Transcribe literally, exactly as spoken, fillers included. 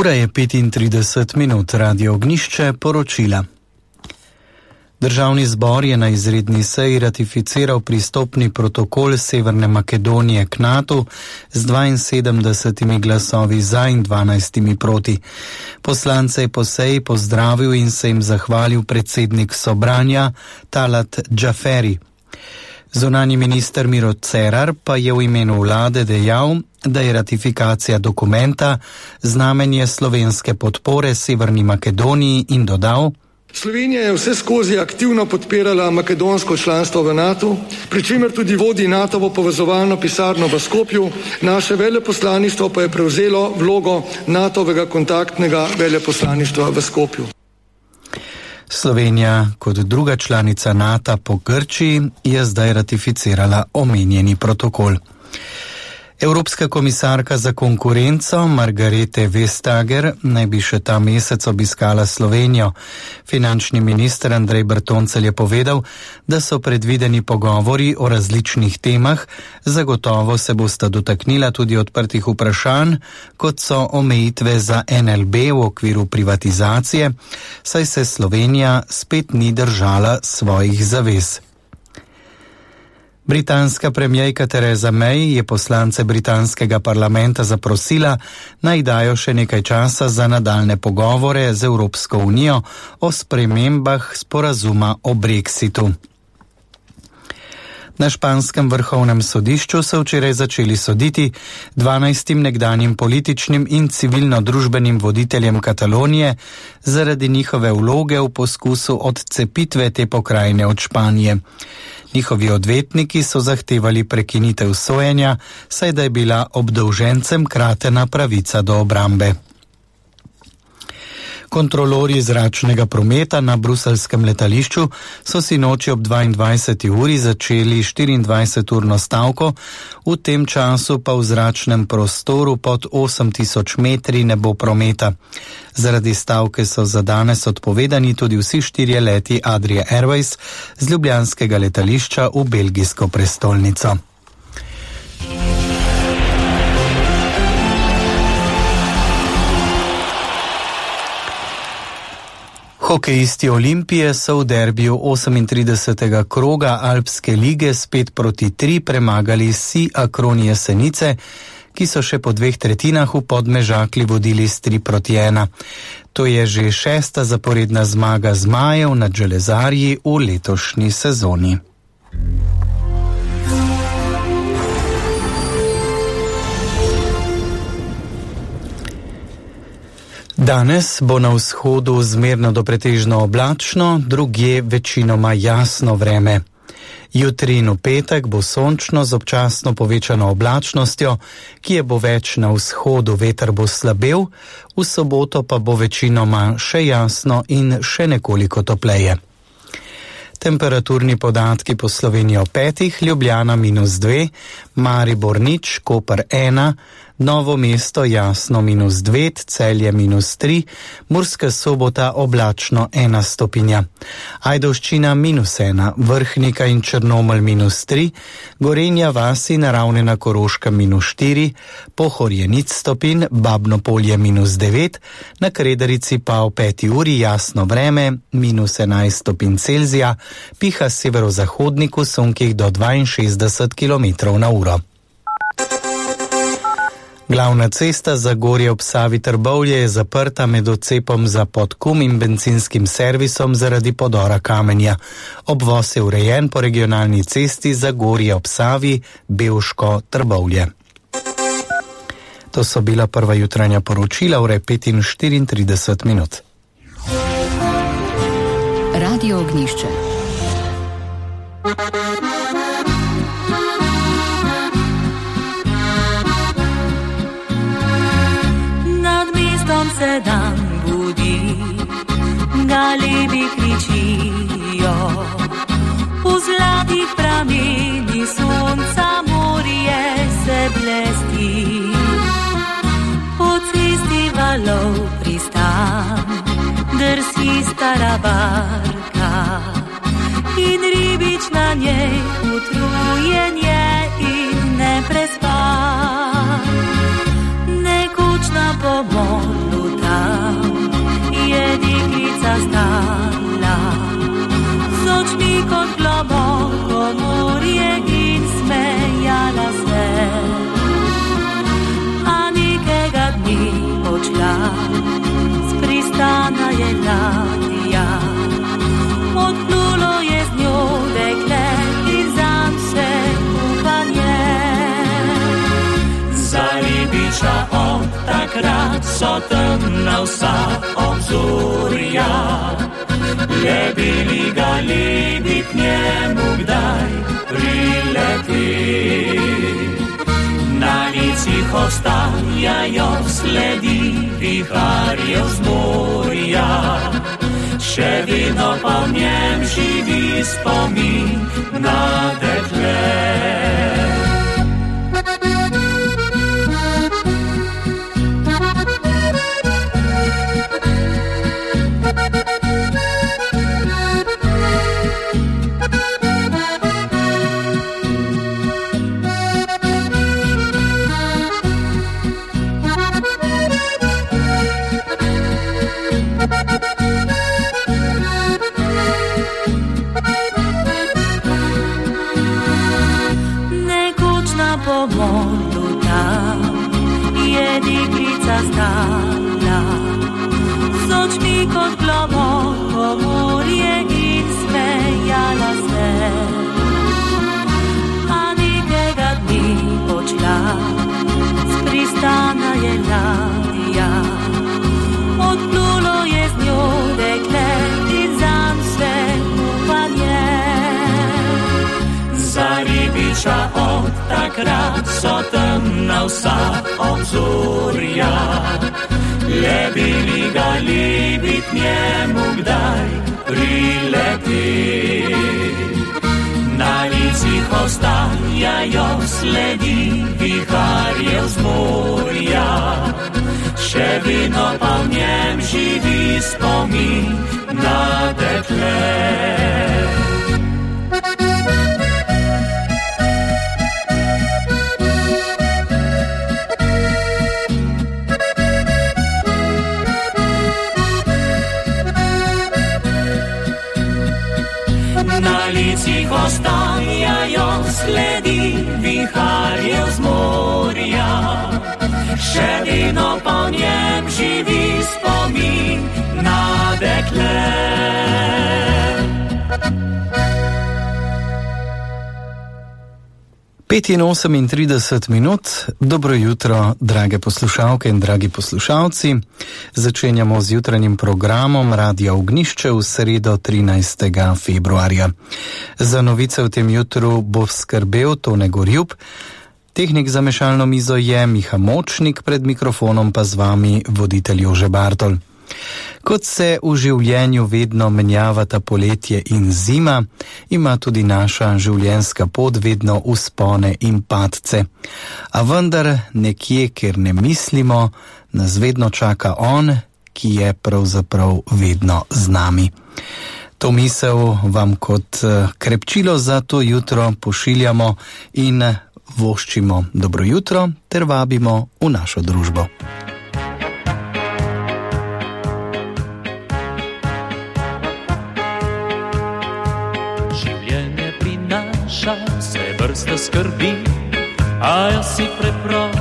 Ura je petintrideset minut, Radio Ognjišče, poročila. Državni zbor je na izredni seji ratificiral pristopni protokol Severne Makedonije k natu z dvainsedemdesetimi glasovi za in dvanajstimi proti. Poslance je po seji pozdravil in se jim zahvalil predsednik Sobranja Talat Džaferi. Zunanji minister Miro Cerar pa je v imenu vlade dejal, da je ratifikacija dokumenta znamenje slovenske podpore Severni Makedoniji in dodal: Slovenija je vse skozi aktivno podpirala makedonsko članstvo v natu, pri čemer tudi vodi natovo povezovalno pisarno v Skopju, naše veleposlaništvo pa je prevzelo vlogo natovega kontaktnega veleposlaništva v Skopju. Slovenija kot druga članica nata po Grčiji je zdaj ratificirala omenjeni protokol. Evropska komisarka za konkurenco Margarete Vestager naj bi še ta mesec obiskala Slovenijo. Finančni minister Andrej Bertoncelj je povedal, da so predvideni pogovori o različnih temah, zagotovo se bosta dotaknila tudi odprtih vprašanj, kot so omejitve za en el be v okviru privatizacije, saj se Slovenija spet ni držala svojih zavez. Britanska premierka Theresa May je poslance britanskega parlamenta zaprosila, naj dajo še nekaj časa za nadaljne pogovore z Evropsko unijo o spremembah sporazuma o brexitu. Na španskem vrhovnem sodišču so včeraj začeli soditi dvanajstim nekdanjim političnim in civilno-družbenim voditeljem Katalonije zaradi njihove vloge v poskusu odcepitve te pokrajine od Španije. Njihovi odvetniki so zahtevali prekinitev sojenja, saj da je bila obdolžencem kratena pravica do obrambe. Kontrolorji zračnega prometa na bruseljskem letališču so sinoči ob dvaindvajseti uri začeli štiriindvajseturno stavko, v tem času pa v zračnem prostoru pod osem tisoč metri ne bo prometa. Zaradi stavke so za danes odpovedani tudi vsi štirje leti Adria Airways z ljubljanskega letališča v belgijsko prestolnico. Hokejisti Olimpije so v derbiju osemintridesetega kroga Alpske lige s pet proti tri premagali Si Acron Jesenice, ki so še po dveh tretjinah v Podmežakli vodili s tri proti ena. To je že šesta zaporedna zmaga zmajev nad železarji v letošnji sezoni. Danes bo na vzhodu zmerno do pretežno oblačno, drugje večinoma jasno vreme. Jutri in v petek bo sončno z občasno povečano oblačnostjo, ki je bo več na vzhodu, veter bo slabel, v soboto pa bo večinoma še jasno in še nekoliko topleje. Temperaturni podatki po Sloveniji o petih, Ljubljana minus dve, Maribor nič, Koper ena, Novo mesto jasno minus dve, Celje minus tri, Murska Sobota oblačno ena stopinja, Ajdovščina minus ena, Vrhnika in Črnomelj minus tri, Gorenja vas in Ravnena Koroška minus štiri, Pohorje nič stopinj, Babno Polje minus devet, na Kredarici pa v peti uri jasno vreme, minus enajst stopinj Celzija, piha severozahodnik v sunkih do dvainšestdeset kilometrov na uro. Glavna cesta Zagorje ob Savi Trbovlje je zaprta med odcepom za Podkum in bencinskim servisom zaradi podora kamenja. Obvoz je urejen po regionalni cesti Zagorje ob Savi, Bevško, Trbovlje. To so bila prva jutranja poročila, ure pet in štiriintrideset minut. Radio Ognjišče. Se dan budi, galebi kričijo, v zlatih pramenih sonca morje se blesti, po cesti valov pristan, drsi stara barka in ribič na njej utrujen je in ne prespan. Nekoč na pomoru ribiča od takrat so temna vsa obzorja. Lebili ga lebi k njemu kdaj prileti. Na licih ostajajo sledi viharjev z morja. Še vedno pa v njem živi spomin na dekle. Stala, z očmi kot globoko morje in smejala se. A nekega dni odšla, z pristana je ladja. Odplulo je z njo dekle in zanj vse upanje. Za ribiča od takrat so temna vsa obzorja. Lebili ga lebi k njemu kdaj prileti. Na licih ostajajo sledi viharjev z morja. Še vedno pa v njem živi spomin na dekle. Na licih ostajajo sledi viharjev z morja. Še vedno pa v njem živi spomin na dekle. petinosemintrideset minut, dobro jutro, drage poslušalke in dragi poslušalci. Začenjamo z jutranjim programom Radia Ognjišče v sredo trinajstega februarja. Za novice v tem jutru bo skrbel Tone Gorjub, tehnik za mešalno mizo je Miha Močnik, pred mikrofonom pa z vami voditelj Jože Bartol. Kot se v življenju vedno menjavata poletje in zima, ima tudi naša življenjska pot vedno vzpone in padce. A vendar nekje, kjer ne mislimo, nas vedno čaka on, ki je pravzaprav vedno z nami. To misel vam kot krepčilo za to jutro pošiljamo in voščimo dobro jutro ter vabimo v našo družbo. Vse vrste skrbi, a jaz si preprosto